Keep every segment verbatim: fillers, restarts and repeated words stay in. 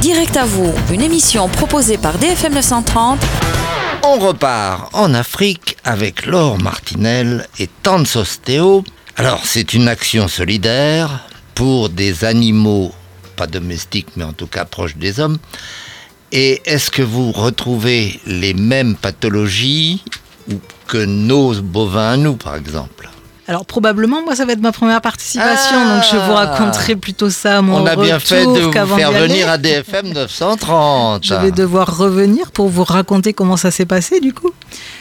Direct à vous, une émission proposée par D F M neuf cent trente. On repart en Afrique avec Laure Martinel et Tanzostéo. Alors, c'est une action solidaire pour des animaux, pas domestiques, mais en tout cas proches des hommes. Et est-ce que vous retrouvez les mêmes pathologies que nos bovins à nous, par exemple ? Alors probablement, moi ça va être ma première participation, ah, donc je vous raconterai plutôt ça à mon retour. On a bien fait de vous faire venir à D F M neuf cent trente. Je vais devoir revenir pour vous raconter comment ça s'est passé du coup.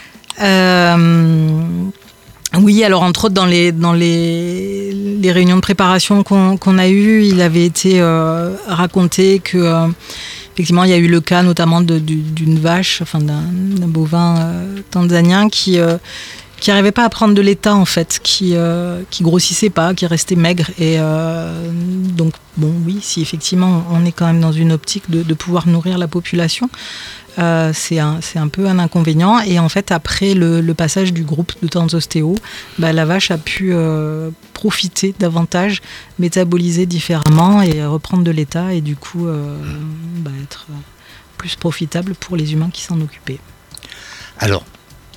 Euh, oui, alors entre autres dans les, dans les, les réunions de préparation qu'on, qu'on a eues, il avait été euh, raconté que... Euh, Effectivement, il y a eu le cas notamment de, d'une vache, enfin d'un, d'un bovin euh, tanzanien qui euh, qui n'arrivait pas à prendre de l'état en fait, qui euh, qui grossissait pas, qui restait maigre. Et euh, donc bon, oui, si effectivement on est quand même dans une optique de, de pouvoir nourrir la population, euh, c'est un c'est un peu un inconvénient. Et en fait, après le, le passage du groupe de Tanzostéo, bah, la vache a pu euh, profiter davantage, métaboliser différemment et reprendre de l'état et du coup euh, bah, être plus profitable pour les humains qui s'en occupaient. Alors,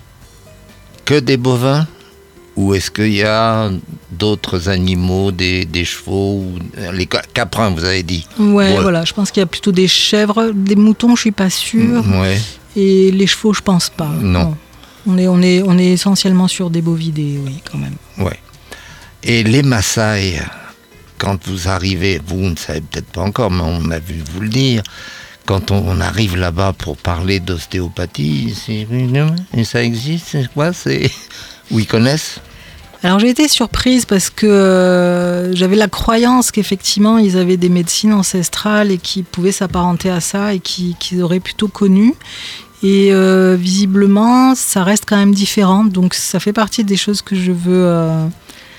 que des bovins ou est-ce qu'il y a d'autres animaux, des, des chevaux, ou les caprins, vous avez dit ? Ouais, ouais, voilà, je pense qu'il y a plutôt des chèvres, des moutons, je suis pas sûre. Ouais. Et les chevaux, je pense pas. Non. non. On est, on est, on est essentiellement sur des bovidés, oui, quand même. Ouais. Et les Maasai, quand vous arrivez, vous ne savez peut-être pas encore, mais on a vu vous le dire, quand on arrive là-bas pour parler d'ostéopathie, c'est... et ça existe, c'est quoi, c'est... Où ils connaissent ? Alors j'ai été surprise parce que euh, j'avais la croyance qu'effectivement ils avaient des médecines ancestrales et qui pouvaient s'apparenter à ça et qui, qu'ils auraient plutôt connu. Et euh, visiblement, ça reste quand même différent. Donc ça fait partie des choses que je veux... Euh,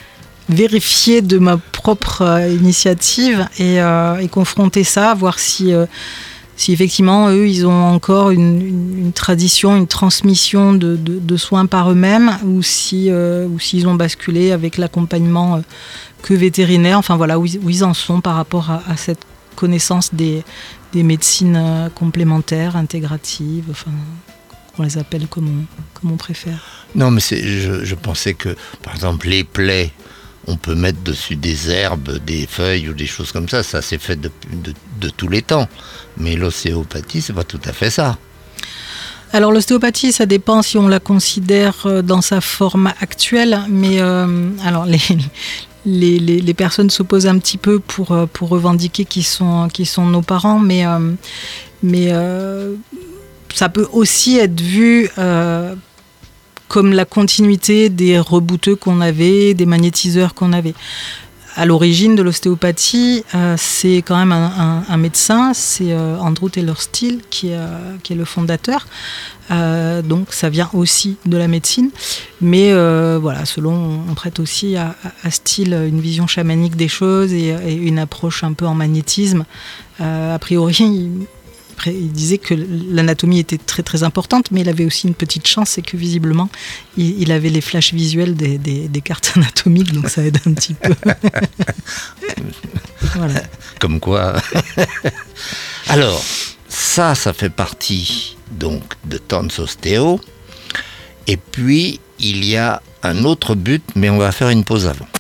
vérifier de ma propre euh, initiative et, euh, et confronter ça, voir si, euh, si effectivement eux ils ont encore une, une, une tradition, une transmission de, de, de soins par eux-mêmes ou, si, euh, ou s'ils ont basculé avec l'accompagnement euh, que vétérinaire, enfin voilà où ils, où ils en sont par rapport à, à cette connaissance des, des médecines euh, complémentaires, intégratives, enfin on les appelle comme on, comme on préfère. Non mais c'est, je, je pensais que par exemple les plaies, on peut mettre dessus des herbes, des feuilles ou des choses comme ça. Ça, c'est fait de, de, de tous les temps. Mais l'ostéopathie, c'est pas tout à fait ça. Alors, l'ostéopathie, ça dépend si on la considère dans sa forme actuelle. Mais euh, alors, les, les, les, les personnes s'opposent un petit peu pour, pour revendiquer qui sont, qui sont nos parents. Mais, euh, mais euh, ça peut aussi être vu... Euh, comme la continuité des rebouteux qu'on avait, des magnétiseurs qu'on avait. À l'origine de l'ostéopathie, euh, c'est quand même un, un, un médecin, c'est euh, Andrew Taylor Still qui est, euh, qui est le fondateur. Euh, donc ça vient aussi de la médecine. Mais euh, voilà, selon, on prête aussi à, à Still une vision chamanique des choses et, et une approche un peu en magnétisme. Euh, a priori, il, il disait que l'anatomie était très très importante, mais il avait aussi une petite chance, c'est que visiblement, il, il avait les flashs visuels des, des, des cartes anatomiques, donc ça aide un petit peu. Voilà. Comme quoi. Alors, ça, ça fait partie donc de Tanzostéo. Et puis, il y a un autre but, mais on va faire une pause avant.